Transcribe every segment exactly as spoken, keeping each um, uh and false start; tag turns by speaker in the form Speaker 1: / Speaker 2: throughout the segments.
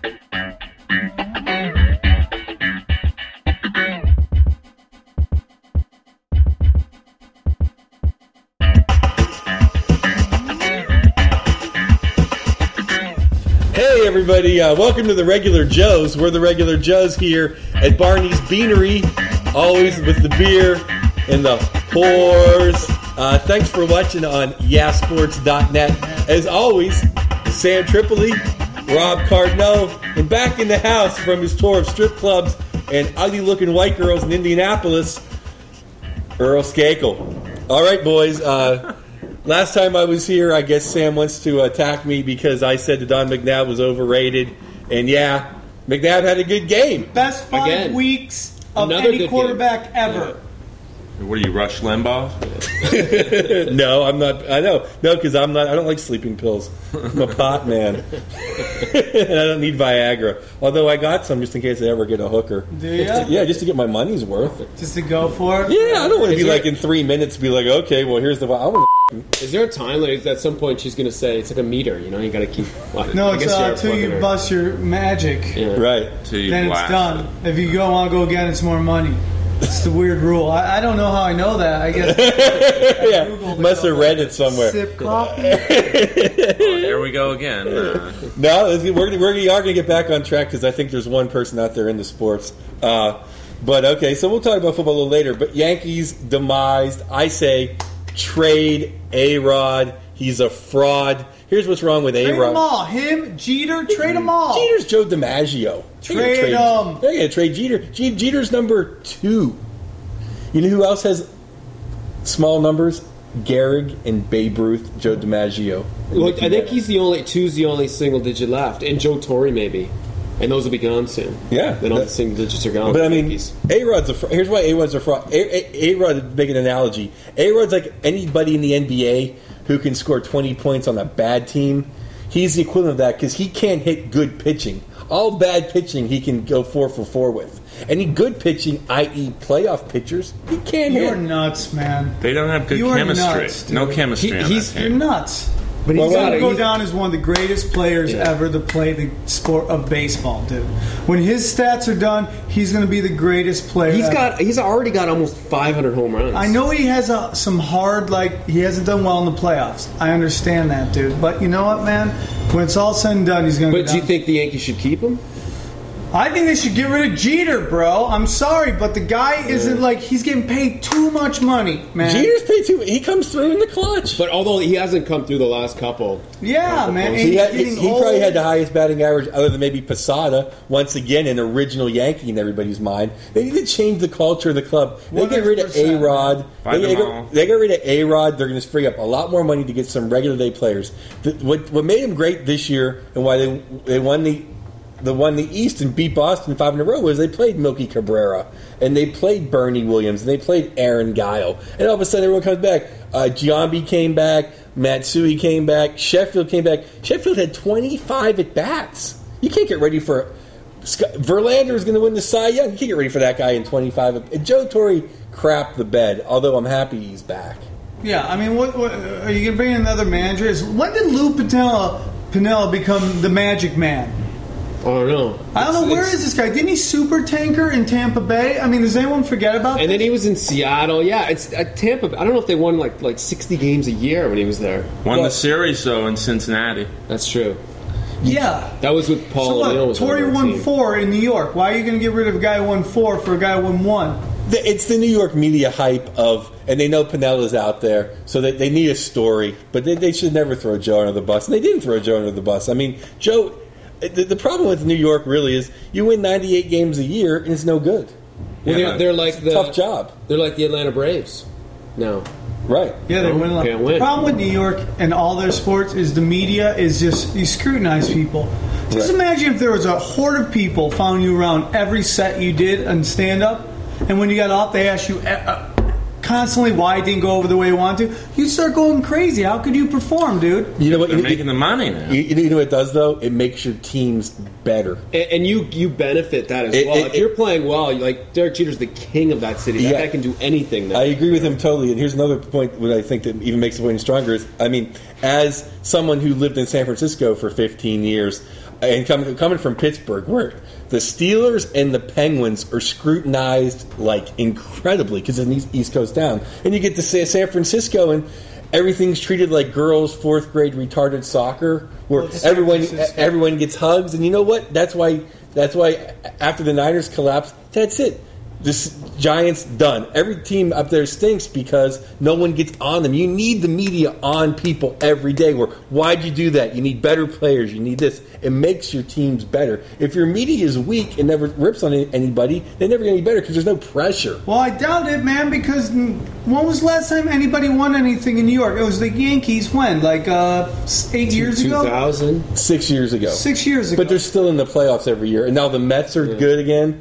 Speaker 1: Hey everybody, uh, welcome to the Regular Joes. We're the Regular Joes here at Barney's Beanery, always with the beer and the whores. Uh, thanks for watching on yeah sports dot net. As always, Sam Tripoli, Rob Cardinal, and back in the house from his tour of strip clubs and ugly-looking white girls in Indianapolis, Earl Skakel. All right, boys. Uh, last time I was here, I guess Sam wants to attack me because I said that Don McNabb was overrated. And yeah, McNabb had a good game.
Speaker 2: Best five
Speaker 3: Again.
Speaker 2: weeks of
Speaker 3: Another
Speaker 2: any
Speaker 3: good
Speaker 2: quarterback
Speaker 3: game.
Speaker 2: ever.
Speaker 4: What are you, Rush Limbaugh?
Speaker 1: No, I'm not. I know. No, because I'm not. I don't like sleeping pills. I'm a pot man. And I don't need Viagra. Although I got some just in case I ever get a hooker.
Speaker 2: Do you?
Speaker 1: Yeah, just to get my money's worth.
Speaker 2: Just to go for it?
Speaker 1: Yeah, I don't want to
Speaker 3: Is
Speaker 1: be
Speaker 3: there-
Speaker 1: like in three minutes be like, okay, well, here's the. I want
Speaker 3: Is there a time like at some point she's going to say it's like a meter? You know, you got to keep. Well,
Speaker 2: No,
Speaker 3: I
Speaker 2: it's
Speaker 3: guess
Speaker 2: uh,
Speaker 3: you're
Speaker 2: until you
Speaker 3: plugging her.
Speaker 2: bust your magic.
Speaker 3: Yeah.
Speaker 1: right.
Speaker 4: Till you
Speaker 2: Then it's
Speaker 4: blast
Speaker 2: done.
Speaker 4: it.
Speaker 2: If you go want to go again, it's more money. It's the weird rule. I, I don't know how I know that. I guess
Speaker 1: Yeah,
Speaker 2: Googled
Speaker 1: must
Speaker 2: it.
Speaker 1: have read it somewhere.
Speaker 2: Sip coffee.
Speaker 4: Oh, here we go again. Uh,
Speaker 1: No, it's- we're gonna, we're gonna, we are going to get back on track because I think there's one person out there in the sports. Uh, but okay, so we'll talk about football a little later. But Yankees demised. I say trade A-Rod. He's a fraud. Here's what's wrong with
Speaker 2: Trade them
Speaker 1: A-Rod.
Speaker 2: all. Him, Jeter, trade them all.
Speaker 1: Jeter's Joe DiMaggio. They're gonna
Speaker 2: Trade 'em.
Speaker 1: They're going to trade Jeter. Je- Jeter's number two. You know who else has small numbers? Gehrig and Babe Ruth, Joe DiMaggio.
Speaker 3: Look, I think he's the only. Two's the only single digit left, and Joe Torre maybe, and those will be gone soon.
Speaker 1: Yeah.
Speaker 3: then all
Speaker 1: That-
Speaker 3: the single digits are gone.
Speaker 1: But I
Speaker 3: for
Speaker 1: mean,
Speaker 3: Yankees.
Speaker 1: A-Rod's a fr- here's why A-Rod's a fraud. A- A- A-Rod, make an analogy. A-Rod's like anybody in the N B A who can score twenty points on a bad team. He's the equivalent of that because he can't hit good pitching. All bad pitching he can go four for four with. Any good pitching, that is playoff pitchers, he can't
Speaker 2: You're
Speaker 1: hit.
Speaker 2: nuts, man.
Speaker 4: they don't have good
Speaker 2: You are
Speaker 4: chemistry.
Speaker 2: nuts, dude.
Speaker 4: no chemistry
Speaker 3: He-
Speaker 4: on
Speaker 3: he's-
Speaker 4: that
Speaker 2: You're
Speaker 4: team.
Speaker 2: nuts.
Speaker 3: But
Speaker 1: Well,
Speaker 3: he's
Speaker 1: well,
Speaker 3: got
Speaker 2: He'll
Speaker 3: to
Speaker 2: go down as one of the greatest players
Speaker 3: Yeah.
Speaker 2: ever to play the sport of baseball, dude. When his stats are done, he's going to be the greatest player.
Speaker 3: He's
Speaker 2: ever.
Speaker 3: got. He's already got almost five hundred home runs.
Speaker 2: I know he has a, some hard, like, he hasn't done well in the playoffs. I understand that, dude. But you know what, man? When it's all said and done, he's going to
Speaker 3: But do you think the Yankees should keep him?
Speaker 2: I think they should get rid of Jeter, bro. I'm sorry, but the guy isn't, like, he's getting paid too much money, man.
Speaker 1: Jeter's paid too. He comes through in the clutch.
Speaker 3: But although he hasn't come through the last couple,
Speaker 2: Yeah,
Speaker 3: couple
Speaker 2: man.
Speaker 3: posts.
Speaker 2: and
Speaker 1: He,
Speaker 2: he's
Speaker 1: had, he,
Speaker 2: getting
Speaker 1: he probably
Speaker 2: old.
Speaker 1: had the highest batting average, other than maybe Posada. Once again, an original Yankee in everybody's mind. They need to change the culture of the club. They get rid of
Speaker 2: one hundred percent.
Speaker 1: A-Rod.
Speaker 4: Buy
Speaker 1: They, they,
Speaker 4: them
Speaker 1: get,
Speaker 4: all.
Speaker 1: they get rid of A-Rod. They're going to free up a lot more money to get some regular day players. The, what, what made them great this year and why they they won the the won the East and beat Boston five in a row was they played Milky Cabrera and they played Bernie Williams and they played Aaron Guile, and all of a sudden everyone comes back. Uh, Giambi came back, Matsui came back, Sheffield came back. Sheffield had twenty-five at bats. You can't get ready for Scott, Verlander is going to win the Cy Young. You can't get ready for that guy in twenty-five. And Joe Torre crapped the bed, although I'm happy he's back.
Speaker 2: Yeah, I mean, what, what are you going to bring in another manager? Is, when did Lou Pinella, Pinella become the magic man?
Speaker 3: I don't know.
Speaker 2: I don't know,
Speaker 3: It's-
Speaker 2: where
Speaker 3: it's-
Speaker 2: is this guy? Didn't he super tanker in Tampa Bay? I mean, does anyone forget about
Speaker 3: And
Speaker 2: this?
Speaker 3: then he was in Seattle. Yeah, it's at Tampa. I don't know if they won like like sixty games a year when he was there.
Speaker 4: Won
Speaker 1: Well-
Speaker 4: the series, though, in Cincinnati.
Speaker 3: That's true.
Speaker 2: Yeah.
Speaker 3: That was with Paul
Speaker 2: So
Speaker 3: O'Neill.
Speaker 2: what?
Speaker 3: was on
Speaker 2: Torrey
Speaker 3: their
Speaker 2: won
Speaker 3: team.
Speaker 2: four in New York. Why are you going to get rid of a guy who won four for a guy who won one?
Speaker 1: The- It's the New York media hype of, and they know Pinella's out there, so they, they need a story. But they, they should never throw Joe under the bus. And they didn't throw Joe under the bus. I mean, Joe, the, the problem with New York really is you win ninety-eight games a year and it's no good.
Speaker 3: Well,
Speaker 4: Yeah.
Speaker 3: they're, they're like the
Speaker 1: Tough job.
Speaker 3: They're like the Atlanta Braves. No,
Speaker 1: Right.
Speaker 2: Yeah, they
Speaker 3: No,
Speaker 2: win a lot.
Speaker 3: can't win.
Speaker 2: The problem with New York and all their sports is the media is just, you scrutinize people. Just
Speaker 1: Right.
Speaker 2: imagine if there was a horde of people following you around every set you did and stand up, and when you got off, they asked you uh, constantly why it didn't go over the way you wanted to. You'd start going crazy. How could you perform, dude?
Speaker 1: You know what?
Speaker 4: They're
Speaker 1: You,
Speaker 4: making the money now.
Speaker 1: you, you know what it does, though? It makes your teams better.
Speaker 3: and, and you you benefit that as
Speaker 1: It-
Speaker 3: well.
Speaker 1: it-
Speaker 3: if you're playing well, like Derek Jeter's the king of that city. That
Speaker 1: Yeah.
Speaker 3: guy can do anything. Now.
Speaker 1: I agree with him totally. And here's another point what I think that even makes the point stronger is, I mean, as someone who lived in San Francisco for fifteen years, and coming coming from Pittsburgh, where the Steelers and the Penguins are scrutinized like incredibly because of the East Coast town, and you get to say San Francisco and everything's treated like girls' fourth grade retarded soccer, where
Speaker 2: Well, it's
Speaker 1: everyone
Speaker 2: San Francisco.
Speaker 1: everyone gets hugs, and you know what? That's why that's why after the Niners collapse, that's it. This Giants done. Every team up there stinks because no one gets on them. You need the media on people every day. Where why'd you do that? You need better players. You need this. It makes your teams better. If your media is weak and never rips on any- anybody, they never get any better because there's no pressure.
Speaker 2: Well, I doubt it, man, because mm, when was the last time anybody won anything in New York? It was the Yankees when? Like uh, s- eight years
Speaker 3: two
Speaker 2: ago?
Speaker 3: thousand.
Speaker 1: Six years ago.
Speaker 2: Six years ago.
Speaker 1: But they're still in the playoffs every year, and now the Mets are
Speaker 3: Yeah.
Speaker 1: good again.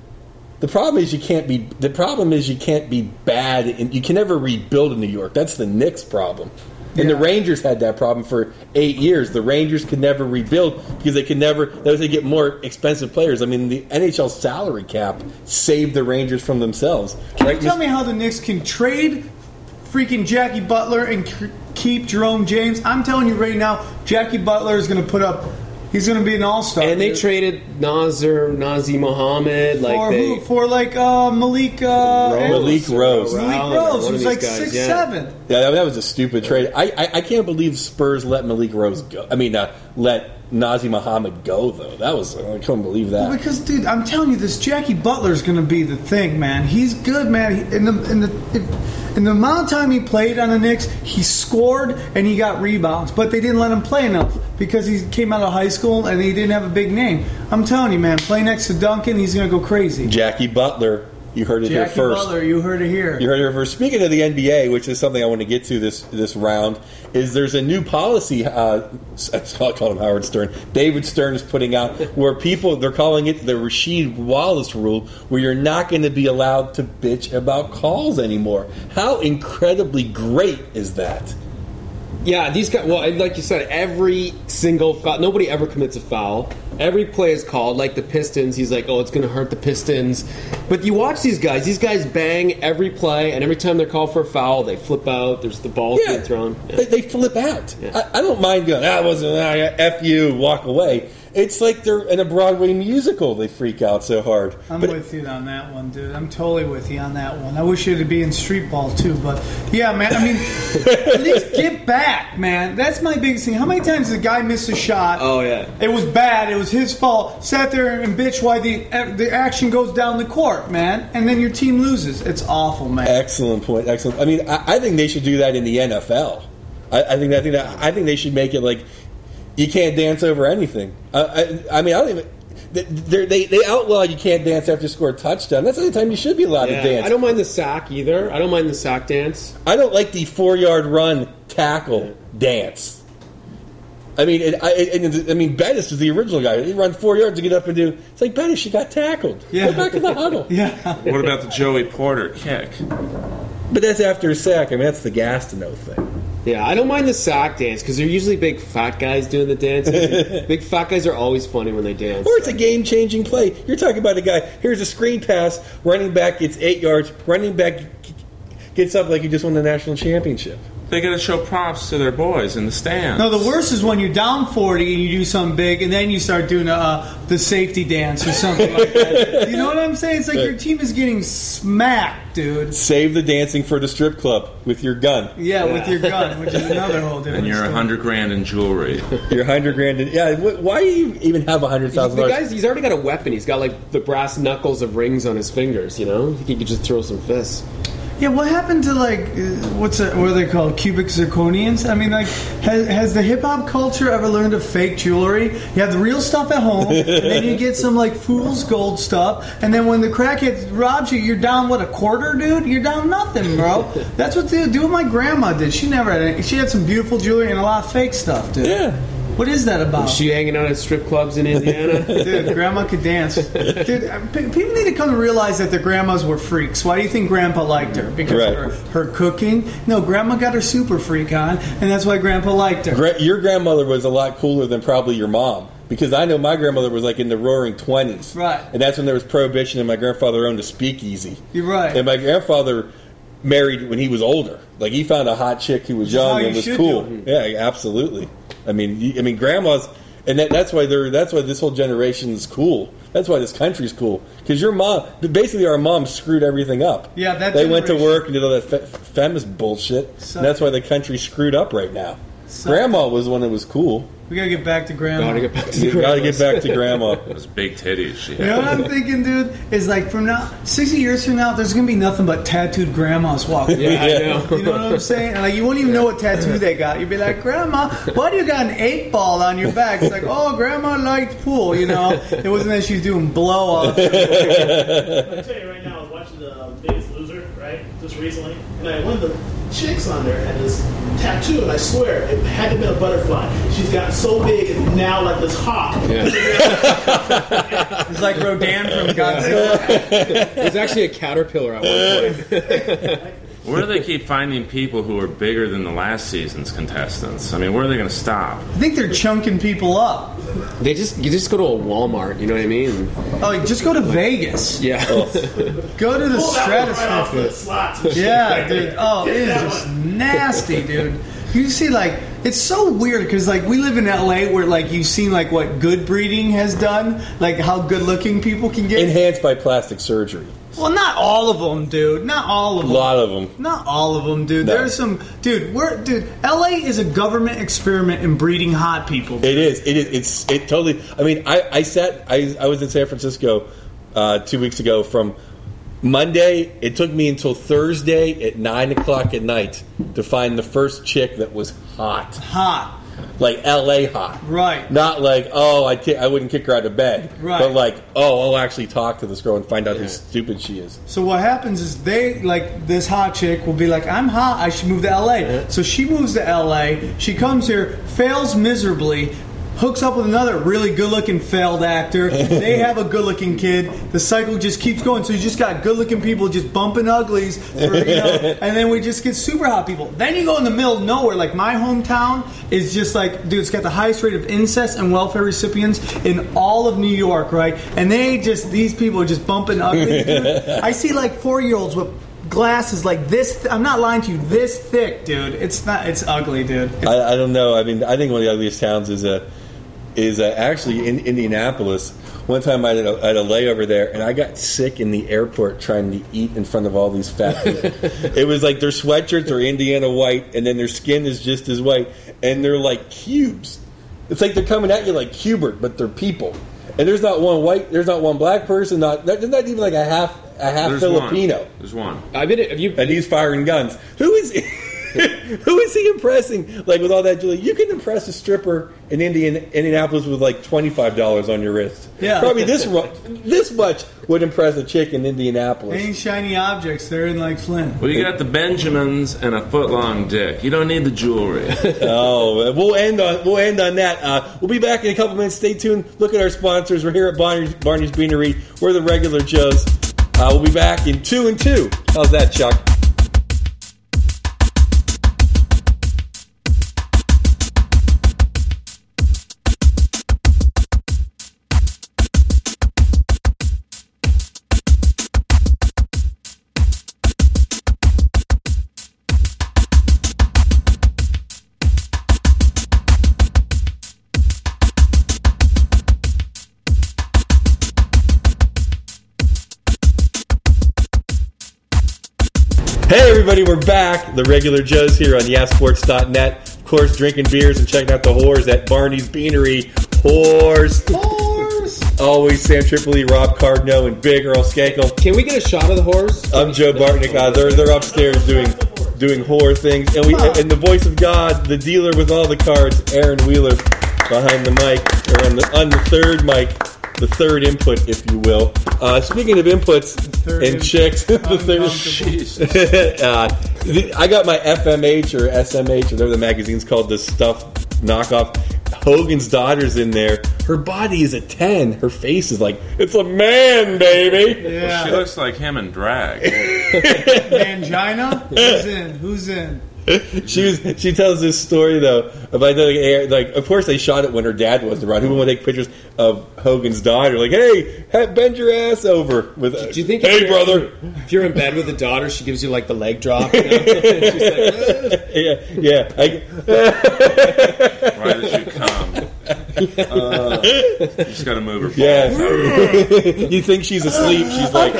Speaker 1: The problem is you can't be. The problem is you can't be bad, and you can never rebuild in New York. That's the Knicks' problem, and the
Speaker 2: Yeah.
Speaker 1: Rangers had that problem for eight years. The Rangers could never rebuild because they could never. They get more expensive players. I mean, the N H L salary cap saved the Rangers from themselves.
Speaker 2: Can
Speaker 1: Right?
Speaker 2: you tell me how the Knicks can trade freaking Jackie Butler and c- keep Jerome James? I'm telling you right now, Jackie Butler is going to put up. He's going to be an all-star.
Speaker 3: And they
Speaker 2: dude.
Speaker 3: traded Nazir, Nazi Mohammed, like
Speaker 2: for
Speaker 3: they
Speaker 2: who? For like uh, Malik. Uh,
Speaker 1: Malik Rose.
Speaker 2: Malik
Speaker 3: Rowland,
Speaker 2: Rose,
Speaker 3: one of
Speaker 2: who's
Speaker 3: these
Speaker 2: like
Speaker 3: guys,
Speaker 2: six
Speaker 3: yeah.
Speaker 2: seven.
Speaker 1: Yeah, that, that was a stupid trade. I, I I can't believe Spurs let Malik Rose go. I mean, uh, let Nazi Muhammad go though. That was I couldn't believe that.
Speaker 2: Well, because, dude, I'm telling you, this Jackie Butler's going to be the thing, man. He's good, man. He, in the in the if, in the amount of time he played on the Knicks, he scored and he got rebounds, but they didn't let him play enough because he came out of high school and he didn't have a big name. I'm telling you, man, play next to Duncan, he's going to go crazy.
Speaker 1: Jackie Butler, you heard it
Speaker 2: Jackie
Speaker 1: here first.
Speaker 2: Butler, you heard it here.
Speaker 1: You heard it here first. Speaking of the N B A, which is something I want to get to this this round, is there's a new policy. Uh, I call him Howard Stern. David Stern is putting out where people they're calling it the Rasheed Wallace rule, where you're not going to be allowed to bitch about calls anymore. How incredibly great is that?
Speaker 3: Yeah, these guys. Well, like you said, every single foul. Nobody ever commits a foul. Every play is called. Like the Pistons, he's like, "Oh, it's going to hurt the Pistons." But you watch these guys. These guys bang every play, and every time they're called for a foul, they flip out. There's the balls
Speaker 1: Yeah,
Speaker 3: being thrown. Yeah.
Speaker 1: they, they flip out.
Speaker 3: Yeah.
Speaker 1: I, I don't mind going. That wasn't ah, f you. Walk away. It's like they're in a Broadway musical. They freak out so hard.
Speaker 2: I'm
Speaker 1: But-
Speaker 2: with you on that one, dude. I'm totally with you on that one. I wish it'd be in street ball too, but yeah, man. I mean, at least get back, man. That's my biggest thing. How many times did the guy miss a shot?
Speaker 3: Oh yeah.
Speaker 2: It was bad. It was his fault. Sat there and bitch why the the action goes down the court, man, and then your team loses. It's awful, man.
Speaker 1: Excellent point. Excellent. I mean, I, I think they should do that in the N F L. I, I think I think that I think they should make it like you can't dance over anything. Uh, I, I mean, I don't even. They they they outlaw you can't dance after you score a touchdown. That's the only time you should be allowed
Speaker 3: Yeah,
Speaker 1: to dance.
Speaker 3: I don't mind the sack either. I don't mind the sack dance.
Speaker 1: I don't like the four yard run tackle dance. I mean, it, I, it, I mean, Bettis was the original guy. He run four yards to get up and do. It's like Bettis, she got tackled.
Speaker 2: Yeah.
Speaker 1: Go back to the huddle.
Speaker 2: Yeah.
Speaker 4: What about the Joey Porter kick?
Speaker 1: But that's after a sack. I mean, that's the Gastineau thing.
Speaker 3: Yeah, I don't mind the sack dance because they're usually big fat guys doing the dances. Big fat guys are always funny when they dance.
Speaker 1: Or it's a game changing play. You're talking about a guy. Here's a screen pass. Running back gets eight yards. Running back gets up like he just won the national championship.
Speaker 4: They got to show props to their boys in the stands.
Speaker 2: No, the worst is when you're down forty and you do something big, and then you start doing uh, the safety dance or something like that. You know what I'm saying? It's like your team is getting smacked, dude.
Speaker 1: Save the dancing for the strip club with your gun.
Speaker 2: Yeah, with your gun, which is another whole different
Speaker 4: and you're a
Speaker 2: story.
Speaker 4: hundred grand in jewelry.
Speaker 1: Your hundred grand. In, yeah. wh- Why do you even have a hundred thousand
Speaker 3: The
Speaker 1: dollars?
Speaker 3: guy's he's already got a weapon. He's got like the brass knuckles of rings on his fingers. You know, he could just throw some fists.
Speaker 2: Yeah, what happened to like uh, what's it, what are they called? Cubic zirconians? I mean, like, has, has the hip hop culture ever learned to fake jewelry? You have the real stuff at home, and then you get some like fool's gold stuff, and then when the crackhead robs you, you're down what a quarter, dude? You're down nothing, bro. That's what they do. What my grandma did. She never had any. She had some beautiful jewelry and a lot of fake stuff, dude.
Speaker 1: Yeah.
Speaker 2: What is that about?
Speaker 3: She hanging out at strip clubs in Indiana.
Speaker 2: Dude, grandma could dance. Dude, uh, p- people need to come to realize that their grandmas were freaks. Why do you think grandpa liked her? Because
Speaker 1: Right.
Speaker 2: of her, her cooking? No, grandma got her super freak on, and that's why grandpa liked her.
Speaker 1: Gra- your grandmother was a lot cooler than probably your mom. Because I know my grandmother was like in the roaring twenties.
Speaker 2: Right.
Speaker 1: And that's when there was prohibition and my grandfather owned a speakeasy.
Speaker 2: You're right.
Speaker 1: And my grandfather married when he was older. Like he found a hot chick who was
Speaker 2: Which is how
Speaker 1: young
Speaker 2: you
Speaker 1: and was
Speaker 2: should
Speaker 1: cool.
Speaker 2: do
Speaker 1: Yeah, absolutely. I mean, you- I mean, grandmas. and that, that's why they're that's why this whole generation is cool. That's why this country's cool because your mom, basically, our mom screwed everything up.
Speaker 2: Yeah, that
Speaker 1: they went to
Speaker 2: generation-
Speaker 1: work and did all that fe- feminist bullshit.
Speaker 2: So-
Speaker 1: and that's why the country's screwed up right now.
Speaker 2: So-
Speaker 1: Grandma was one that was cool.
Speaker 2: We gotta get back to grandma.
Speaker 3: Gotta get back to the
Speaker 1: You gotta get
Speaker 3: grandmas.
Speaker 1: back to grandma.
Speaker 4: Those big titties she
Speaker 2: You know what
Speaker 4: had.
Speaker 2: I'm thinking, dude? Is like from now, sixty years from now, there's gonna be nothing but tattooed grandmas walking.
Speaker 3: Yeah, I
Speaker 1: Yeah.
Speaker 3: know.
Speaker 2: You know what I'm saying? And like you won't even know what tattoo they got. You'd be like, Grandma, why do you got an eight ball on your back? It's like, oh, Grandma liked pool. You know, it wasn't that she was doing blow ups.
Speaker 5: I'm gonna tell you right now, I was watching The Biggest Loser, right, just recently, and I, one of the chicks on there had this tattoo, and I swear it had to be a butterfly. She's gotten so big, it's now like this hawk.
Speaker 3: Yeah.
Speaker 2: It's like Rodan from Godzilla.
Speaker 3: There's actually a caterpillar at one point.
Speaker 4: Where do they keep finding people who are bigger than the last season's contestants? I mean, where are they going to stop?
Speaker 2: I think they're chunking people up.
Speaker 3: They just you just go to a Walmart, you know what I mean?
Speaker 2: Oh, just go to Vegas.
Speaker 3: Yeah.
Speaker 2: Go to the
Speaker 5: Pull that one right off
Speaker 2: stratosphere.
Speaker 5: the slots and shit.
Speaker 2: Yeah, dude. Oh, it is
Speaker 5: That
Speaker 2: just
Speaker 5: one.
Speaker 2: nasty, dude. You see, like, it's so weird because, like, we live in L A where, like, you've seen, like, what good breeding has done, like, how good-looking people can get.
Speaker 1: Enhanced by plastic surgery.
Speaker 2: Well, not all of them, dude. Not all of
Speaker 1: A
Speaker 2: them.
Speaker 1: lot of them.
Speaker 2: Not all of them, dude.
Speaker 1: No.
Speaker 2: There's some, dude. We're, dude. L A is a government experiment in breeding hot people.
Speaker 1: It is. It is. It's. It totally. I mean, I. I sat. I. I was in San Francisco uh, two weeks ago. From Monday, it took me until Thursday at nine o'clock at night to find the first chick that was hot,
Speaker 2: Hot,
Speaker 1: like L A hot.
Speaker 2: right?
Speaker 1: Not like, oh, I ki- I wouldn't kick her out of bed,
Speaker 2: Right.
Speaker 1: but like, oh, I'll actually talk to this girl and find out how stupid she is.
Speaker 2: So what happens is they, like, this hot chick will be like, I'm hot, I should move to L A. So she moves to L A, she comes here, fails miserably, hooks up with another really good-looking failed actor. They have a good-looking kid. The cycle just keeps going. So you just got good-looking people just bumping uglies, for, you know, and then we just get super hot people. Then you go in the middle of nowhere, like my hometown is just like, dude, it's got the highest rate of incest and welfare recipients in all of New York, right? And they just, these people are just bumping uglies. Dude. I see like four-year-olds with glasses like this. Th- I'm not lying to you. This thick, dude. It's not. It's ugly, dude. It's,
Speaker 1: I, I don't know. I mean, I think one of the ugliest towns is uh, is uh, actually in Indianapolis. One time I had, a, I had a layover there, and I got sick in the airport trying to eat in front of all these fat people. It was like their sweatshirts are Indiana white, and then their skin is just as white, and they're like cubes. It's like they're coming at you like Hubert, but they're people. And there's not one white, there's not one black person, not there's not even like a half a half
Speaker 4: There's
Speaker 1: Filipino.
Speaker 4: One. There's one.
Speaker 3: I mean, have you
Speaker 1: And he's firing guns. Who is who is he impressing? Like with all that jewelry, you can impress a stripper in Indian, Indianapolis with like twenty five dollars on your wrist.
Speaker 2: Yeah.
Speaker 1: Probably this ru- this much would impress a chick in Indianapolis.
Speaker 2: ain't shiny objects. They're in like Flint.
Speaker 4: Well, you got the Benjamins and a foot long dick. You don't need the jewelry.
Speaker 1: Oh, we'll end on we'll end on that. Uh, we'll be back in a couple minutes. Stay tuned. Look at our sponsors. We're here at Barney's, Barney's Beanery. We're the regular Joes. Uh, we'll be back in two and two. How's that, Chuck? Hey everybody, we're back. The regular Joes here on yeah sports dot net. Of course, drinking beers and checking out the whores at Barney's Beanery. Whores.
Speaker 2: Whores.
Speaker 1: Always Sam Tripoli, Rob Cardno, and Big Earl Skakel.
Speaker 3: Can we get a shot of the horse?
Speaker 1: I'm Joe Bartnick. Uh, they're they're upstairs doing doing whore things, and we and the voice of God, the dealer with all the cards, Aaron Wheeler, behind the mic or on the on the third mic. The third input, if you will. Uh, speaking of inputs and
Speaker 2: input.
Speaker 1: chicks, the third.
Speaker 4: Jesus.
Speaker 1: uh, the- I got my F M H or S M H, whatever the magazine's called, this stuff knockoff. Hogan's daughter's in there. Her body is a ten. Her face is like, it's a man, baby.
Speaker 4: She
Speaker 2: Yeah.
Speaker 4: looks like him in drag.
Speaker 2: Mangina. Who's in? Who's in?
Speaker 1: She was. She tells this story though about the, like, of course they shot it when her dad wasn't around. Who would want to take pictures of Hogan's daughter? Like, hey, ha- bend your ass over. With,
Speaker 3: Do you think?
Speaker 1: Hey,
Speaker 3: if you're-
Speaker 1: brother.
Speaker 3: If you're in bed with the daughter, she gives you like the leg drop. You know? She's like, "Ugh."
Speaker 1: Yeah, yeah. I,
Speaker 4: Why did you come?
Speaker 1: Uh,
Speaker 4: You just got to move her balls.
Speaker 1: yeah. You think she's asleep? She's like,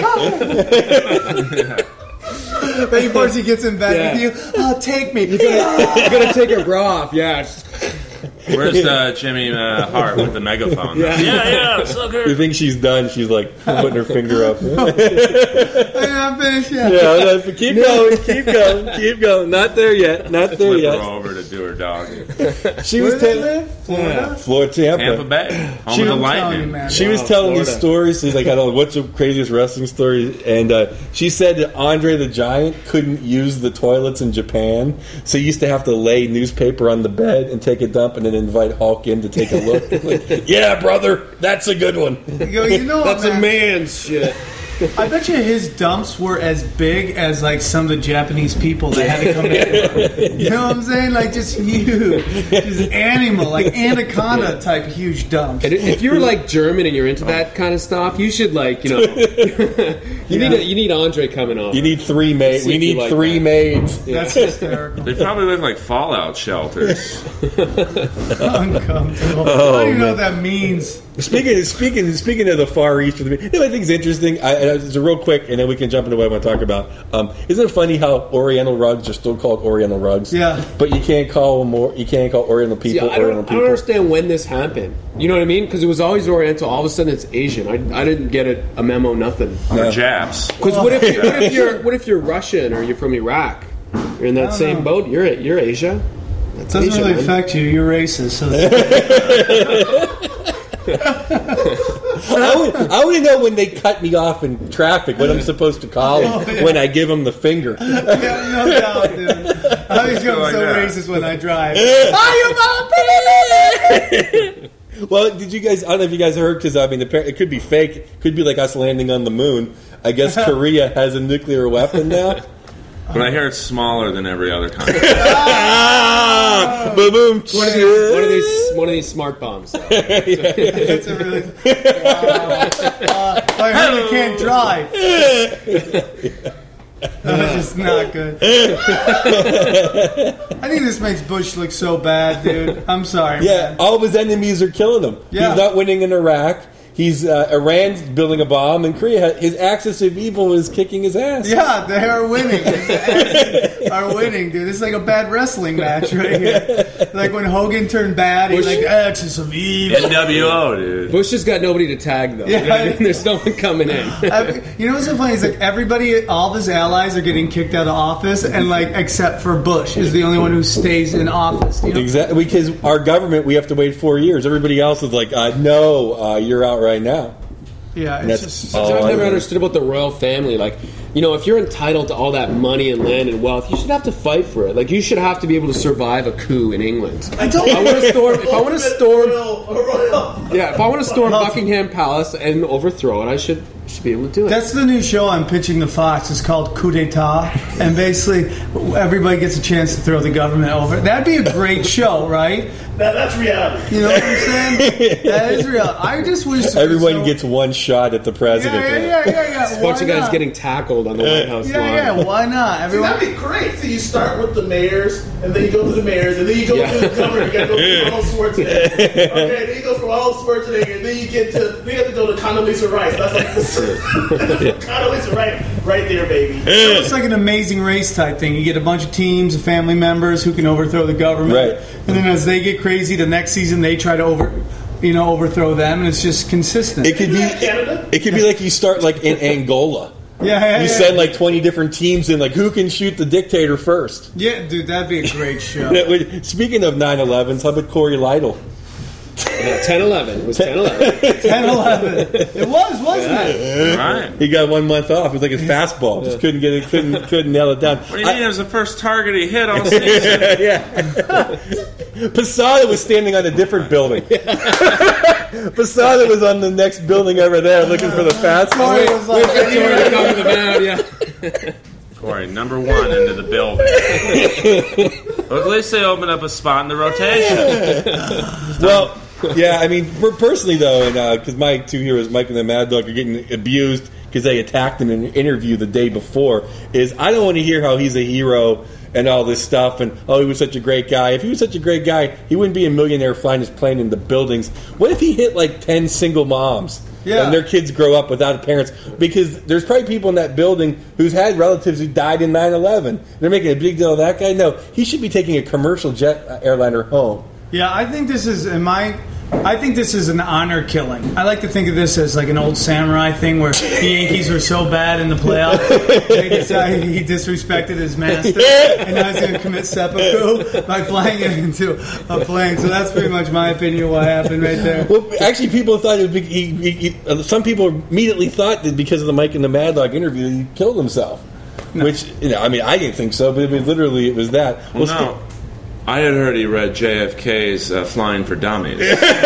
Speaker 2: But of course he gets in bed
Speaker 3: Yeah.
Speaker 2: with you. Oh, take me.
Speaker 3: You gotta take her bra off. Yeah.
Speaker 4: Where's uh, Jimmy uh, Hart with the megaphone?
Speaker 3: Yeah.
Speaker 4: yeah, yeah. Suck her.
Speaker 1: you think she's done? She's like putting her finger up.
Speaker 2: I'm not finished yet.
Speaker 1: Yeah, no, but keep going, keep going, keep going. Not there yet. Not there
Speaker 4: Flip her
Speaker 1: yet.
Speaker 4: over to do her dog.
Speaker 1: She
Speaker 2: Where
Speaker 1: was
Speaker 2: do they
Speaker 1: telling
Speaker 2: live? Florida?
Speaker 1: Florida, Tampa.
Speaker 4: Tampa Bay, home
Speaker 1: She
Speaker 4: of the
Speaker 1: was
Speaker 2: telling you,
Speaker 4: Lightning.
Speaker 2: man.
Speaker 1: She was
Speaker 3: Wow,
Speaker 1: telling
Speaker 3: Florida.
Speaker 1: these stories. She's like, I don't know what's the craziest wrestling story. And uh, she said that Andre the Giant couldn't use the toilets in Japan, so he used to have to lay newspaper on the bed and take a dump, and then invite Hulk in to take a look. Like, yeah, brother, that's a good one.
Speaker 2: You go, you know what,
Speaker 3: That's a
Speaker 2: man?
Speaker 3: man's shit.
Speaker 2: I bet you his dumps were as big as like some of the Japanese people that had to come in. You know what I'm saying? Like just huge, just animal, like anaconda type huge dumps.
Speaker 3: And if you're like German and you're into that kind of stuff, you should like you know you need a, you need Andre coming on.
Speaker 1: You need three maids.
Speaker 3: See
Speaker 1: We
Speaker 3: if you
Speaker 1: need
Speaker 3: like
Speaker 1: three
Speaker 3: that.
Speaker 1: maids.
Speaker 2: That's hysterical.
Speaker 4: They probably look like fallout shelters.
Speaker 2: Uncomfortable.
Speaker 1: Oh,
Speaker 2: I don't even know
Speaker 1: man.
Speaker 2: what that means.
Speaker 1: Speaking speaking speaking of the Far East, you know, I think it's interesting. I, I, it's a real quick, and then we can jump into what I want to talk about. Um, isn't it funny how Oriental rugs are still called Oriental rugs?
Speaker 2: Yeah.
Speaker 1: but you can't call them more. You can't call Oriental
Speaker 3: See,
Speaker 1: people
Speaker 3: I, don't,
Speaker 1: Oriental
Speaker 3: I
Speaker 1: people.
Speaker 3: don't understand when this happened. You know what I mean? Because it was always Oriental. All of a sudden, it's Asian. I, I didn't get it, a memo. Nothing.
Speaker 4: Or Japs.
Speaker 3: Because what if what if you're what if you're Russian or you're from Iraq? You're in that
Speaker 2: don't
Speaker 3: same
Speaker 2: know.
Speaker 3: boat. You're you're Asia.
Speaker 2: It
Speaker 3: That's
Speaker 2: doesn't
Speaker 3: Asia,
Speaker 2: really
Speaker 3: man.
Speaker 2: affect you. You're racist. So
Speaker 1: I would, I want to know when they cut me off in traffic what I'm supposed to call them
Speaker 2: Oh, yeah.
Speaker 1: when I give them the finger.
Speaker 2: yeah, no doubt, dude. I always go
Speaker 4: Like
Speaker 2: so
Speaker 4: that.
Speaker 2: racist when I drive.
Speaker 1: Well, did you guys? I don't know if you guys heard because I mean, the, it could be fake. It could be like us landing on the moon. I guess Korea has a nuclear weapon now.
Speaker 4: But I hear it's smaller than every other country.
Speaker 1: Ah, boom, boom.
Speaker 3: One of these one of these one of these smart bombs.
Speaker 2: That's a really. Wow. Uh, I heard you can't drive. That's just not good. I think this makes Bush look so bad, dude. I'm sorry,
Speaker 1: Yeah,
Speaker 2: man.
Speaker 1: all of his enemies are killing him.
Speaker 2: Yeah.
Speaker 1: He's not winning in Iraq. He's uh, Iran's building a bomb, and Korea. His axis of evil is kicking his ass.
Speaker 2: Yeah, they are winning. They are winning, dude. It's like a bad wrestling match right here. Like when Hogan turned bad, he's
Speaker 3: Bush-
Speaker 2: like, axis of evil.
Speaker 4: N W O, dude.
Speaker 3: Bush has got nobody to tag though.
Speaker 2: Yeah.
Speaker 3: You know what I mean? There's no one coming in.
Speaker 2: I- you know what's so funny? Is like everybody, all of his allies are getting kicked out of office, and like except for Bush is the only one who stays in office. You know?
Speaker 1: Exactly, because our government, we have to wait four years. Everybody else is like, uh, no, uh, you're out right now.
Speaker 2: Yeah,
Speaker 1: And
Speaker 2: it's
Speaker 1: that's
Speaker 2: just.
Speaker 1: all
Speaker 3: So I've
Speaker 1: I
Speaker 3: never
Speaker 1: know.
Speaker 3: understood about the royal family. Like, you know, if you're entitled to all that money and land and wealth, you should have to fight for it. Like, you should have to be able to survive a coup in England.
Speaker 2: I don't.
Speaker 3: I want to storm. If I want to storm,
Speaker 5: Royal- royal-
Speaker 3: yeah, if I want to storm Buckingham Palace and overthrow it, I should should be able to do it.
Speaker 2: That's the new show I'm pitching to Fox. It's called Coup d'etat, and basically everybody gets a chance to throw the government over. That'd be a great show, right?
Speaker 5: That, that's reality.
Speaker 2: You know what I'm saying? That is real. I just wish there was
Speaker 1: Everyone
Speaker 2: no-
Speaker 1: gets one shot at the
Speaker 2: Yeah,
Speaker 1: president.
Speaker 2: yeah, yeah, yeah. yeah.
Speaker 3: a bunch
Speaker 2: Why
Speaker 3: of guys
Speaker 2: not?
Speaker 3: getting tackled on the White House
Speaker 2: Yeah,
Speaker 3: lawn.
Speaker 2: yeah. Why not?
Speaker 5: See,
Speaker 2: Everyone.
Speaker 5: that'd be great. So you start with the mayors, and then you go to the mayors, and then you go
Speaker 3: Yeah.
Speaker 5: to the governor. You got to go to Arnold Schwarzenegger. Okay, then you go from Arnold Schwarzenegger, and then you get to then you have to go to Condoleezza Rice. That's like the Condoleezza Rice, right there, baby.
Speaker 2: It's like an Amazing Race type thing. You get a bunch of teams of family members who can overthrow the government,
Speaker 1: Right.
Speaker 2: and then as they get crazy, the next season they try to over, you know, overthrow them, and it's just consistent.
Speaker 1: It could be.
Speaker 5: Canada?
Speaker 1: It could be like you start like in Angola.
Speaker 2: yeah, yeah,
Speaker 1: You
Speaker 2: yeah.
Speaker 1: send like twenty different teams in. Like, who can shoot the dictator first?
Speaker 2: yeah, dude, that'd be a great show.
Speaker 1: That would- Speaking of nine elevens, how about Corey Lytle?
Speaker 3: Yeah, ten eleven. It was ten eleven.
Speaker 2: ten eleven. It was, wasn't it?
Speaker 4: Right.
Speaker 1: He got one month off. It was like his fastball. Just couldn't get it. Couldn't couldn't nail it down.
Speaker 4: What do you mean? It was the first target he hit all season.
Speaker 1: Yeah. Posada was standing on a different building. Posada was on the next building over there looking for the fastball.
Speaker 2: Corey was like,
Speaker 3: Sorry to come to the mound. Yeah.
Speaker 4: Corey, number one into the building. Well, at least they opened up a spot in the rotation.
Speaker 1: Well, yeah, I mean, per- personally though, and because my two heroes, Mike and the Mad Dog, are getting abused, because they attacked him in an interview the day before, is I don't want to hear how he's a hero and all this stuff, and oh, he was such a great guy. If he was such a great guy, he wouldn't be a millionaire flying his plane into buildings. What if he hit like ten single moms?
Speaker 2: Yeah.
Speaker 1: And their kids grow up without parents? Because there's probably people in that building who's had relatives who died in nine eleven. They're making a big deal of that guy? No, he should be taking a commercial jet airliner home.
Speaker 2: Yeah, I think this is, in my... I think this is an honor killing. I like to think of this as like an old samurai thing where the Yankees were so bad in the playoffs, they decided he disrespected his master, and now he's going to commit seppuku by flying into a plane. So that's pretty much my opinion of what happened right there.
Speaker 1: Well, actually, people thought it would be, he, he, he, uh, some people immediately thought that because of the Mike and the Mad Dog interview, he killed himself. No. Which, you know, I mean, I didn't think so, but I mean, literally it was that.
Speaker 4: Well, no. I had heard he read J F K's uh, Flying for Dummies.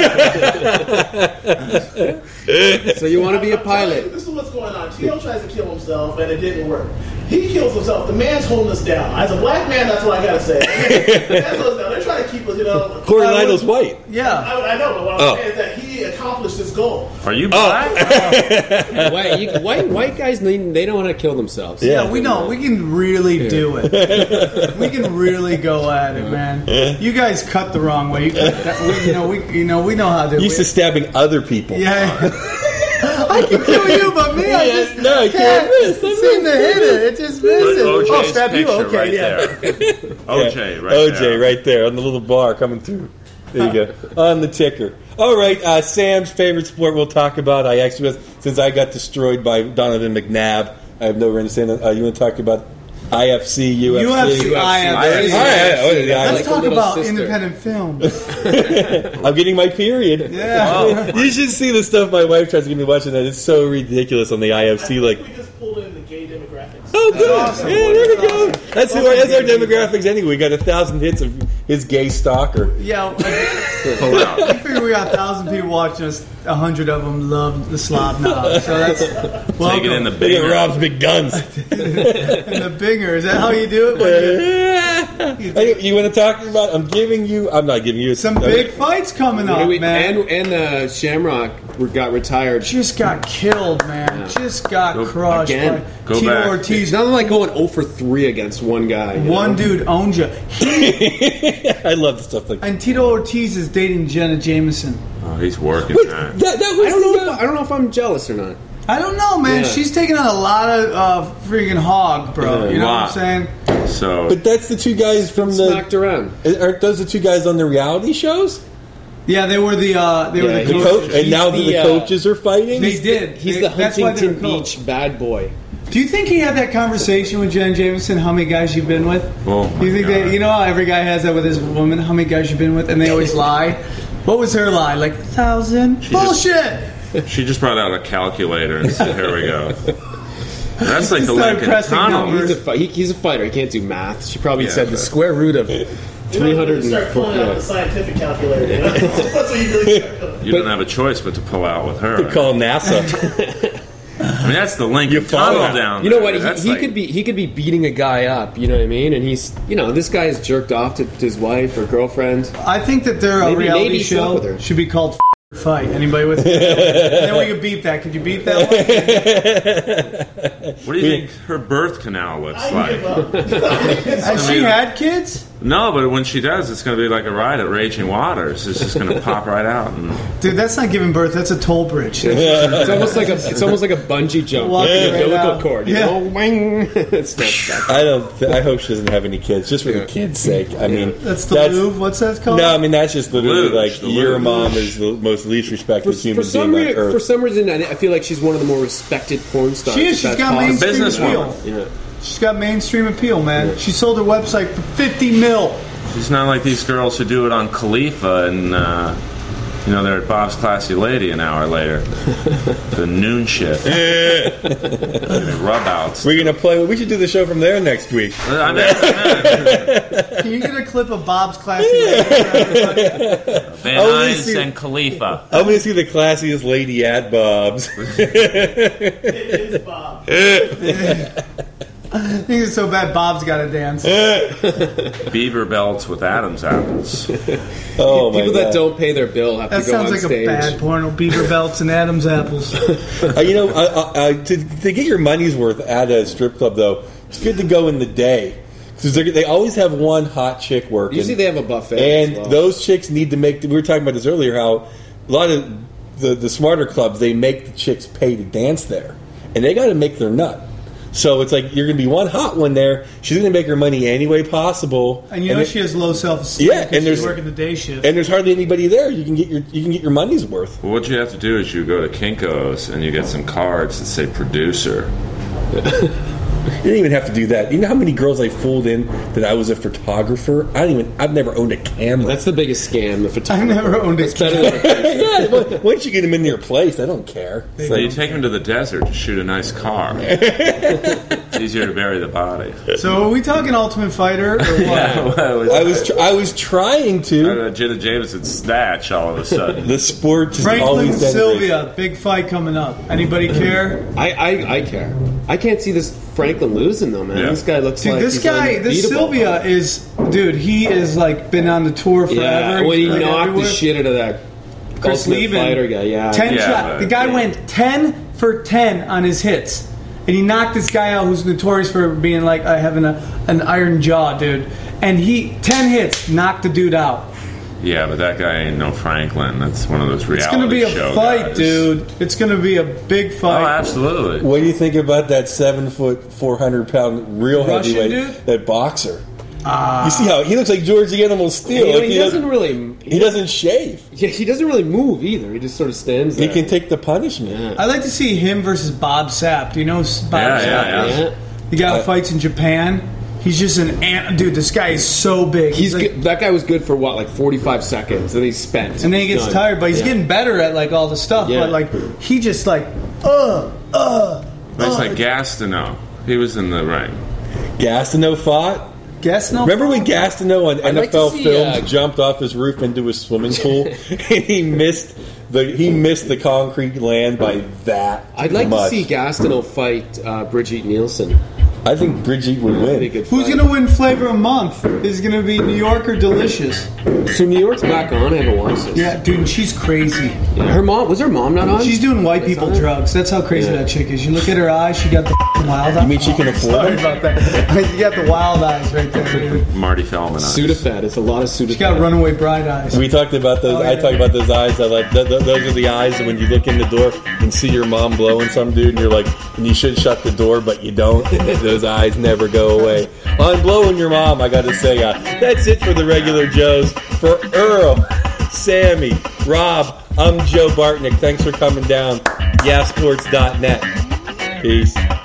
Speaker 3: So you want to be a pilot?
Speaker 5: You, this is what's going on. T O tries to kill himself, and it didn't work. He kills himself. The man's holding us down. As a black man, that's what I gotta say. That's what they're trying to keep us, you know.
Speaker 1: Corey Lytle's white.
Speaker 2: Yeah,
Speaker 5: I, I know, but what I'm
Speaker 1: oh.
Speaker 5: saying is that he accomplished his goal.
Speaker 4: Are you black?
Speaker 3: Oh. white, you, white, white guys, they, they don't want to kill themselves.
Speaker 2: Yeah, yeah we know. We can really yeah. do it. We can really go at it, man. You guys cut the wrong way. You, that, we, you know, we you know we know how to.
Speaker 1: Used to stabbing other people.
Speaker 2: Yeah. I can kill you, but me, I just
Speaker 1: no, I can't miss. I
Speaker 2: seem to hit it. It just misses.
Speaker 4: Oh,
Speaker 2: stab you. Okay,
Speaker 4: right
Speaker 2: yeah.
Speaker 4: there. O J, right
Speaker 1: O J,
Speaker 4: there.
Speaker 1: right there on the little bar coming through. There you go. On the ticker. All right, uh, Sam's favorite sport we'll talk about. I actually was, since I got destroyed by Donovan McNabb, I have no reason to say that. Uh, you want to talk about I F C, U F C?
Speaker 2: U F C, I F C.
Speaker 1: All right, all right.
Speaker 2: Let's
Speaker 3: like
Speaker 2: talk about
Speaker 3: sister.
Speaker 2: independent film.
Speaker 1: I'm getting my period.
Speaker 2: Yeah.
Speaker 1: Oh. You should see the stuff my wife tries to get me watching that. It's so ridiculous on the I F C. Like,
Speaker 5: we just pulled in the gay demographics.
Speaker 1: oh, good.
Speaker 2: awesome.
Speaker 1: Yeah, there we
Speaker 2: That's
Speaker 1: go.
Speaker 2: awesome.
Speaker 1: That's who. That's our demographics anyway. We got a thousand hits of his gay stalker.
Speaker 2: Yeah.
Speaker 4: Pull out.
Speaker 2: I figure we got a thousand people watching us. A hundred of them love the slob knob. So that's
Speaker 4: Take it in the
Speaker 1: Look at
Speaker 4: big
Speaker 1: Rob's big guns.
Speaker 2: and the binger. Is that how you do it? When you,
Speaker 1: Hey, you want to talk about? I'm giving you. I'm not giving you
Speaker 2: some big fights coming up,
Speaker 3: We-
Speaker 2: man.
Speaker 3: and and uh, Shamrock got retired.
Speaker 2: just got killed, man.
Speaker 3: Yeah.
Speaker 2: Just got
Speaker 4: Go
Speaker 2: crushed
Speaker 3: again.
Speaker 2: by
Speaker 4: Go
Speaker 2: Tito
Speaker 4: back.
Speaker 2: Ortiz.
Speaker 3: It's nothing like going zero for three against one guy. you
Speaker 2: One
Speaker 3: know?
Speaker 2: dude owns you.
Speaker 1: I love stuff like that.
Speaker 2: And Tito Ortiz is dating Jenna Jameson.
Speaker 4: Oh, he's working.
Speaker 1: Wait,
Speaker 4: man.
Speaker 1: that, that was
Speaker 3: I don't know.
Speaker 1: the,
Speaker 3: If, I don't know if I'm jealous or not.
Speaker 2: I don't know, man.
Speaker 3: Yeah.
Speaker 2: She's taking on a lot of uh, freaking hog, bro.
Speaker 3: Yeah.
Speaker 2: You know
Speaker 4: Wow.
Speaker 2: what I'm saying?
Speaker 4: So,
Speaker 1: But that's the two guys from
Speaker 3: Smacked
Speaker 1: the.
Speaker 3: around.
Speaker 1: Aren't those the two guys on the reality shows?
Speaker 2: Yeah, they were the uh, they
Speaker 3: Yeah,
Speaker 2: were the
Speaker 1: The
Speaker 3: He's-
Speaker 1: coach, and
Speaker 3: he's
Speaker 1: now the,
Speaker 3: the,
Speaker 1: the
Speaker 3: uh,
Speaker 1: coaches are fighting.
Speaker 2: They did.
Speaker 3: He's
Speaker 2: They-
Speaker 3: the
Speaker 2: that's why they
Speaker 3: Huntington
Speaker 2: were cool.
Speaker 3: Beach bad boy.
Speaker 2: Do you think he had that conversation with Jenna Jameson? How many guys you've been with?
Speaker 4: Oh, my
Speaker 2: you think
Speaker 4: God.
Speaker 2: that you know how every guy has that with his woman? How many guys you've been with? And they always lie. What was her lie? Like a thousand?
Speaker 4: just-
Speaker 2: Bullshit.
Speaker 4: she just brought out a calculator and said, "Here we go." That's like the
Speaker 2: Start
Speaker 4: Lincoln
Speaker 2: pressing
Speaker 4: Tunnel.
Speaker 2: numbers.
Speaker 3: He's a, fi- he, he's a fighter. He can't do math. She probably
Speaker 4: Yeah,
Speaker 3: said the
Speaker 4: but-
Speaker 3: square root of
Speaker 5: You
Speaker 3: three
Speaker 5: know,
Speaker 3: hundred
Speaker 5: you start pulling out the scientific calculator. You know? That's what you really start doing.
Speaker 4: You don't have a choice but to pull out with her.
Speaker 1: They call NASA.
Speaker 4: I mean, that's the Lincoln
Speaker 1: You follow
Speaker 4: Tunnel
Speaker 1: that.
Speaker 4: down
Speaker 3: You know
Speaker 4: there.
Speaker 3: what? He,
Speaker 4: That's
Speaker 3: he
Speaker 4: like-
Speaker 3: could be he could be beating a guy up. You know what I mean? And he's you know this guy is jerked off to, to his wife or girlfriend.
Speaker 2: I think that their uh,
Speaker 3: Maybe-
Speaker 2: reality
Speaker 3: maybe he slept
Speaker 2: show
Speaker 3: with her.
Speaker 2: should be called F- Fight. Anybody with? And then we could beat that. Could you beat that one?
Speaker 4: What do you think her birth canal looks
Speaker 5: I give
Speaker 4: like?
Speaker 5: up.
Speaker 2: Has she had kids?
Speaker 4: No, but when she does, it's going to be like a ride at Raging Waters. It's just going to pop right out. And
Speaker 2: Dude, that's not giving birth. That's a toll bridge.
Speaker 3: It's almost like a it's almost like a bungee jump,
Speaker 2: Walking
Speaker 3: like an
Speaker 2: right
Speaker 3: umbilical
Speaker 2: out.
Speaker 3: cord. You
Speaker 2: Yeah.
Speaker 3: know, wing. It's not
Speaker 1: I don't. Th- I hope she doesn't have any kids, just for the kids' sake. I mean,
Speaker 2: That's the Louvre. What's that called?
Speaker 1: No, I mean that's just literally
Speaker 4: Luge,
Speaker 1: like
Speaker 4: the
Speaker 1: your
Speaker 4: luge.
Speaker 1: mom is the most least respected
Speaker 3: for,
Speaker 1: human
Speaker 3: for some
Speaker 1: being on
Speaker 3: reason.
Speaker 1: earth.
Speaker 3: For some reason, I I feel like she's one of the more respected porn stars.
Speaker 2: She is.
Speaker 3: if
Speaker 2: She's
Speaker 3: that's
Speaker 2: got
Speaker 3: possible.
Speaker 2: mainstream
Speaker 4: Businesswoman.
Speaker 2: appeal.
Speaker 3: Yeah.
Speaker 2: She's got mainstream appeal, man. She sold her website for fifty mil.
Speaker 4: she's not like these girls who do it on Khalifa and, uh, you know, they're at Bob's Classy Lady an hour later. The noon shift. Rub outs.
Speaker 1: We're gonna play. We should do the show from there next week.
Speaker 4: I mean, I
Speaker 2: Can you get a clip of Bob's classy? Lady for everybody?
Speaker 4: mean, Van
Speaker 1: Oh, we
Speaker 4: Nuys
Speaker 1: see-
Speaker 4: and Khalifa.
Speaker 1: I'm gonna see the classiest lady at Bob's.
Speaker 5: It is Bob.
Speaker 2: I think it's so bad Bob's got to dance.
Speaker 4: Beaver belts with Adam's apples.
Speaker 1: Oh my
Speaker 3: People
Speaker 1: God.
Speaker 3: that don't pay their bill have
Speaker 2: That
Speaker 3: to go
Speaker 2: sounds
Speaker 3: on
Speaker 2: like
Speaker 3: stage.
Speaker 2: a bad porno. Beaver belts and Adam's apples.
Speaker 1: Uh, you know, uh, uh, uh, to, to get your money's worth at a strip club, though, it's good to go in the day. Because they always have one hot chick working.
Speaker 3: Usually they have a buffet.
Speaker 1: And
Speaker 3: as well.
Speaker 1: those chicks need to make... We were talking about this earlier, how a lot of the, the smarter clubs, they make the chicks pay to dance there. And they got to make their nut. So it's like, you're going to be one hot one there. She's going to make her money any way possible.
Speaker 2: And you know
Speaker 1: it-
Speaker 2: she has low self-esteem
Speaker 1: Yeah, and
Speaker 2: because
Speaker 1: there's-
Speaker 2: she's working the day shift.
Speaker 1: And there's hardly anybody there. You can get your you can get your money's worth.
Speaker 4: Well, what you have to do is you go to Kinko's and you get some cards that say producer.
Speaker 1: You didn't even have to do that. You know how many girls I fooled in that I was a photographer? I don't even. I've never owned a camera.
Speaker 3: That's the biggest scam. The
Speaker 2: I've
Speaker 3: photographer.
Speaker 2: never owned a
Speaker 3: It's better than a
Speaker 1: yeah. well, Once you get them in your place, I don't care.
Speaker 4: So you take them to the desert to shoot a nice car. It's easier to bury the body.
Speaker 2: So are we talking Ultimate Fighter or what?
Speaker 4: Well,
Speaker 1: I was tr- I was trying to.
Speaker 4: Uh, Jenna Jameson snatch all of a sudden.
Speaker 1: The sport just
Speaker 2: Franklin
Speaker 1: always denigrates-
Speaker 2: Sylvia, big fight coming up. Anybody care?
Speaker 3: I, I, I care. I can't see this Franklin losing though, man.
Speaker 4: Yeah.
Speaker 3: This guy looks
Speaker 2: Dude,
Speaker 3: like
Speaker 2: this
Speaker 3: he's
Speaker 2: guy, this
Speaker 3: unbeatable.
Speaker 2: Sylvia is, dude. He is like been on the tour forever.
Speaker 3: Yeah, when he
Speaker 2: He's, like,
Speaker 3: knocked
Speaker 2: everywhere.
Speaker 3: the shit out of that
Speaker 2: Chris
Speaker 3: Ultimate
Speaker 2: Levin,
Speaker 3: Fighter guy. Yeah,
Speaker 2: ten
Speaker 4: Yeah,
Speaker 2: shot.
Speaker 4: but-
Speaker 2: The guy
Speaker 4: yeah.
Speaker 2: went ten for ten on his hits, and he knocked this guy out who's notorious for being like uh, having a, an iron jaw, dude. And he ten hits, knocked the dude out.
Speaker 4: Yeah, but that guy ain't no Franklin. That's one of those reality
Speaker 2: It's gonna be a
Speaker 4: show
Speaker 2: fight,
Speaker 4: guys.
Speaker 2: dude. It's gonna be a big
Speaker 4: Oh,
Speaker 2: fight.
Speaker 4: absolutely.
Speaker 1: What do you think about that seven foot, four hundred pound real
Speaker 2: Russian
Speaker 1: heavyweight?
Speaker 2: dude?
Speaker 1: That boxer. you see how he looks like George the Animal Steel?
Speaker 3: You know,
Speaker 1: Like,
Speaker 3: he doesn't really.
Speaker 1: He doesn't shave.
Speaker 3: Yeah, he doesn't really move either. He just sort of stands
Speaker 1: He
Speaker 3: there.
Speaker 1: can take the punishment.
Speaker 2: I'd like to see him versus Bob Sapp. Do you know Bob
Speaker 4: Yeah,
Speaker 2: Sapp?
Speaker 4: yeah, yeah.
Speaker 3: Yeah.
Speaker 2: The guy who
Speaker 1: Uh,
Speaker 2: fights in Japan. He's just an ant. Dude, this guy is so big.
Speaker 3: He's
Speaker 2: like,
Speaker 3: good. That guy was good for what, like forty-five seconds, and he's spent.
Speaker 2: and then he gets
Speaker 3: Done.
Speaker 2: tired, but he's
Speaker 3: Yeah.
Speaker 2: getting better at like all the stuff.
Speaker 3: Yeah.
Speaker 2: But like he just like uh uh.
Speaker 4: It's
Speaker 2: uh.
Speaker 4: like Gastineau. He was in the ring.
Speaker 1: Gastineau fought.
Speaker 2: Guess no.
Speaker 1: Remember when Gastineau on
Speaker 3: I'd like
Speaker 1: N F L
Speaker 3: to see,
Speaker 1: Films
Speaker 3: uh,
Speaker 1: jumped off his roof into a swimming pool and he missed the he missed the concrete land by that
Speaker 3: I'd like
Speaker 1: much.
Speaker 3: to see Gastineau fight uh, Brigitte Nielsen.
Speaker 1: I think Brigitte would
Speaker 3: That'd be a
Speaker 1: win.
Speaker 3: good
Speaker 2: Who's
Speaker 3: fight.
Speaker 2: gonna win Flavor of the Month? Is it gonna be New York or Delicious?
Speaker 3: So New York's back on. I haven't watched this.
Speaker 2: Yeah, dude, she's crazy.
Speaker 3: Yeah, her mom was her mom not on?
Speaker 2: She's doing white
Speaker 3: That's
Speaker 2: people
Speaker 3: on it?
Speaker 2: drugs. That's how crazy
Speaker 3: Yeah.
Speaker 2: that chick is. You look at her eyes, she got the f***ing wild eyes.
Speaker 1: You mean she can afford
Speaker 2: Sorry
Speaker 1: them?
Speaker 2: about that. You got the wild eyes right there, dude.
Speaker 4: Marty Feldman. eyes.
Speaker 3: Sudafed. It's a lot of Sudafed.
Speaker 2: She got runaway bride eyes.
Speaker 1: We talked about those.
Speaker 2: Oh,
Speaker 1: I
Speaker 2: yeah.
Speaker 1: talked about those eyes. I like th- th- those are the eyes that when you look in the door and see your mom blowing some dude, and you're like, and you should shut the door, but you don't. Those eyes never go away. I'm blowing your mom. I got to say, uh, that's it for the regular Joes. For Earl, Sammy, Rob, I'm Joe Bartnick. Thanks for coming down. yeah sports dot net. Peace.